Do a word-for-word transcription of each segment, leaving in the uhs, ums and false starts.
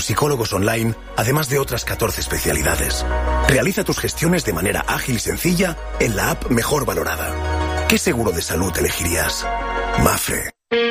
psicólogos online, además de otras catorce especialidades. Realiza tus gestiones de manera ágil y sencilla en la app mejor valorada. ¿Qué seguro de salud elegirías? Mafre.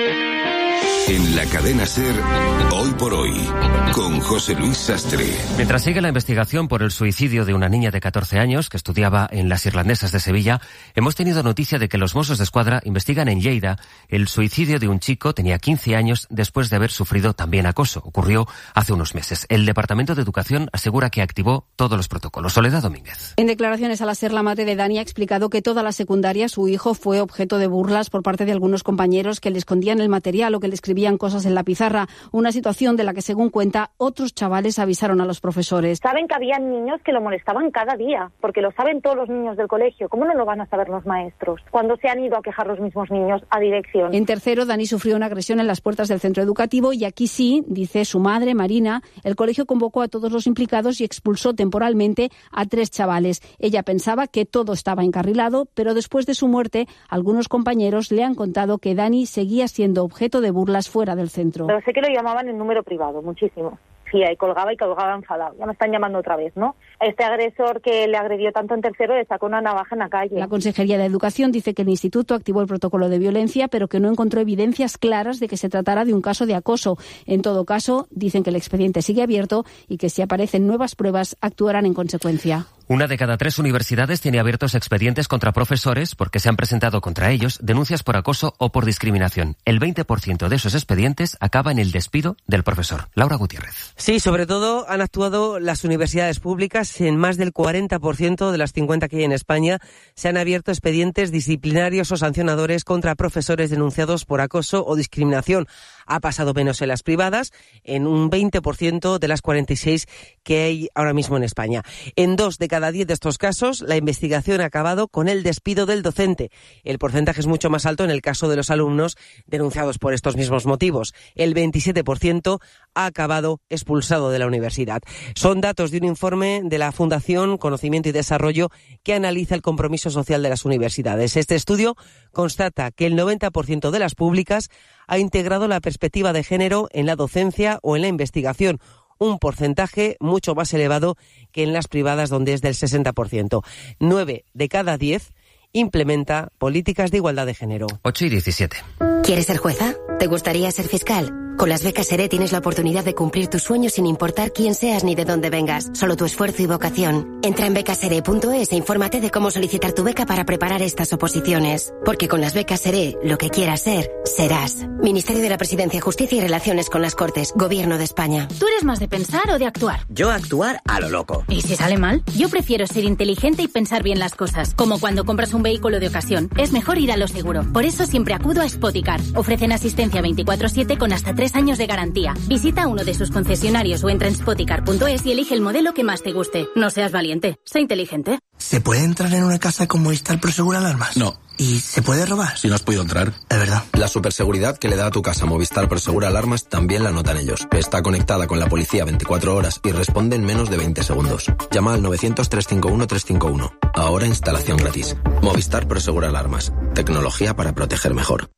En la cadena SER, Hoy por Hoy, con José Luis Sastre. Mientras sigue la investigación por el suicidio de una niña de catorce años que estudiaba en las Irlandesas de Sevilla, hemos tenido noticia de que los Mossos d'Esquadra investigan en Lleida el suicidio de un chico, tenía quince años, después de haber sufrido también acoso. Ocurrió hace unos meses. El Departamento de Educación asegura que activó todos los protocolos. Soledad Domínguez. En declaraciones a la SER, la madre de Dani ha explicado que toda la secundaria su hijo fue objeto de burlas por parte de algunos compañeros que le escondían el material o que le escribían cosas en la pizarra, una situación de la que, según cuenta, otros chavales avisaron a los profesores. Saben que había niños que lo molestaban cada día, porque lo saben todos los niños del colegio. ¿Cómo no lo van a saber los maestros? Cuando se han ido a quejar los mismos niños a dirección. En tercero, Dani sufrió una agresión en las puertas del centro educativo y aquí sí, dice su madre, Marina, el colegio convocó a todos los implicados y expulsó temporalmente a tres chavales. Ella pensaba que todo estaba encarrilado, pero después de su muerte, algunos compañeros le han contado que Dani seguía siendo objeto de burlas fuera del centro. Pero sé que lo llamaban en número privado, muchísimo. Sí, y colgaba y colgaba enfadado. Ya me están llamando otra vez, ¿no? Este agresor que le agredió tanto en tercero le sacó una navaja en la calle. La Consejería de Educación dice que el instituto activó el protocolo de violencia, pero que no encontró evidencias claras de que se tratara de un caso de acoso. En todo caso, dicen que el expediente sigue abierto y que si aparecen nuevas pruebas, actuarán en consecuencia. Una de cada tres universidades tiene abiertos expedientes contra profesores porque se han presentado contra ellos denuncias por acoso o por discriminación. El veinte por ciento de esos expedientes acaba en el despido del profesor. Laura Gutiérrez. Sí, sobre todo han actuado las universidades públicas. En más del cuarenta por ciento de las cincuenta que hay en España se han abierto expedientes disciplinarios o sancionadores contra profesores denunciados por acoso o discriminación. Ha pasado menos en las privadas, en un veinte por ciento de las cuarenta y seis que hay ahora mismo en España. En dos de cada diez de estos casos, la investigación ha acabado con el despido del docente. El porcentaje es mucho más alto en el caso de los alumnos denunciados por estos mismos motivos. El veintisiete por ciento ha acabado expulsado de la universidad. Son datos de un informe de la Fundación Conocimiento y Desarrollo que analiza el compromiso social de las universidades. Este estudio constata que el noventa por ciento de las públicas ha integrado la perspectiva de género en la docencia o en la investigación, un porcentaje mucho más elevado que en las privadas, donde es del sesenta por ciento. Nueve de cada diez implementa políticas de igualdad de género. ocho y diecisiete. ¿Quieres ser jueza? ¿Te gustaría ser fiscal? Con las becas SERE tienes la oportunidad de cumplir tus sueños sin importar quién seas ni de dónde vengas, solo tu esfuerzo y vocación. Entra en becasere punto es e infórmate de cómo solicitar tu beca para preparar estas oposiciones. Porque con las becas SERE, lo que quieras ser, serás. Ministerio de la Presidencia, Justicia y Relaciones con las Cortes, Gobierno de España. ¿Tú eres más de pensar o de actuar? Yo actuar a lo loco. ¿Y si sale mal? Yo prefiero ser inteligente y pensar bien las cosas. Como cuando compras un vehículo de ocasión. Es mejor ir a lo seguro. Por eso siempre acudo a Spoticar. Ofrecen asistencia veinticuatro siete con hasta tres años de garantía. Visita uno de sus concesionarios o entra en spoticar punto es y elige el modelo que más te guste. No seas valiente, sé inteligente. ¿Se puede entrar en una casa con Movistar Prosegur Alarmas? No. ¿Y se puede robar? Si no has podido entrar. Es verdad. La superseguridad que le da a tu casa Movistar Prosegur Alarmas también la notan ellos. Está conectada con la policía veinticuatro horas y responde en menos de veinte segundos. Llama al novecientos, trescientos cincuenta y uno, trescientos cincuenta y uno. Ahora instalación gratis. Movistar Prosegur Alarmas. Tecnología para proteger mejor.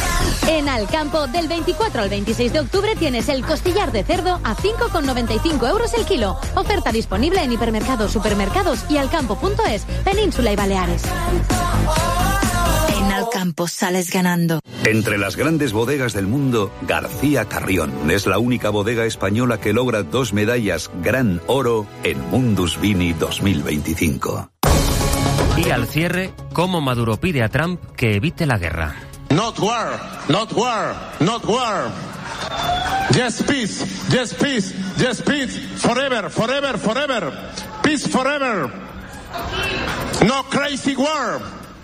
En Alcampo, del veinticuatro al veintiséis de octubre tienes el costillar de cerdo a cinco con noventa y cinco euros el kilo. Oferta disponible en hipermercados, supermercados y alcampo punto es, Península y Baleares. En Alcampo sales ganando. Entre las grandes bodegas del mundo, García Carrión es la única bodega española que logra dos medallas Gran Oro en Mundus Vini dos mil veinticinco. Y al cierre, cómo Maduro pide a Trump que evite la guerra. Not war, not war, not war. Yes, peace, yes, peace, yes, peace. Forever, forever, forever. Peace forever. No crazy war.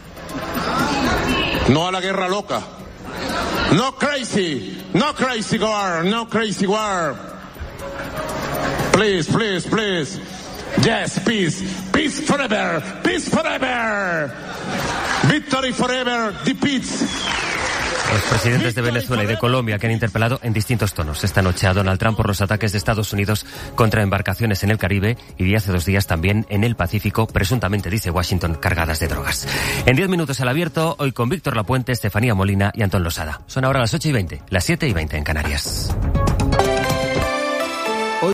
No a la guerra loca. No crazy, no crazy war, no crazy war. Please, please, please. Yes, peace, peace forever, peace forever. Victory forever, defeat. Los presidentes de Venezuela y de Colombia que han interpelado en distintos tonos esta noche a Donald Trump por los ataques de Estados Unidos contra embarcaciones en el Caribe y hace dos días también en el Pacífico, presuntamente, dice Washington, cargadas de drogas. En diez minutos al abierto, hoy con Víctor Lapuente, Estefanía Molina y Antón Losada. Son ahora las ocho y veinte, las siete y veinte en Canarias.